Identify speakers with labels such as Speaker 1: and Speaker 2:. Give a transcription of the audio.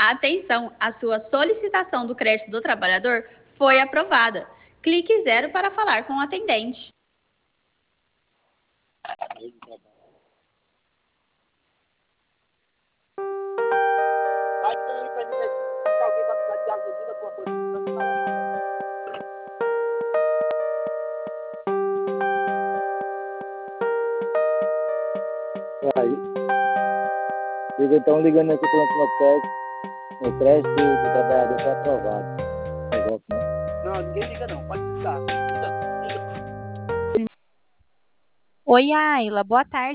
Speaker 1: Atenção, a sua solicitação do crédito do trabalhador foi aprovada. Clique 0 para falar com o atendente.
Speaker 2: Aí, eles estão ligando aqui falando que o crédito do trabalhador está aprovado. Negócio, né?
Speaker 3: Não, ninguém liga não, pode ficar.
Speaker 4: Oi, Ayla, boa tarde.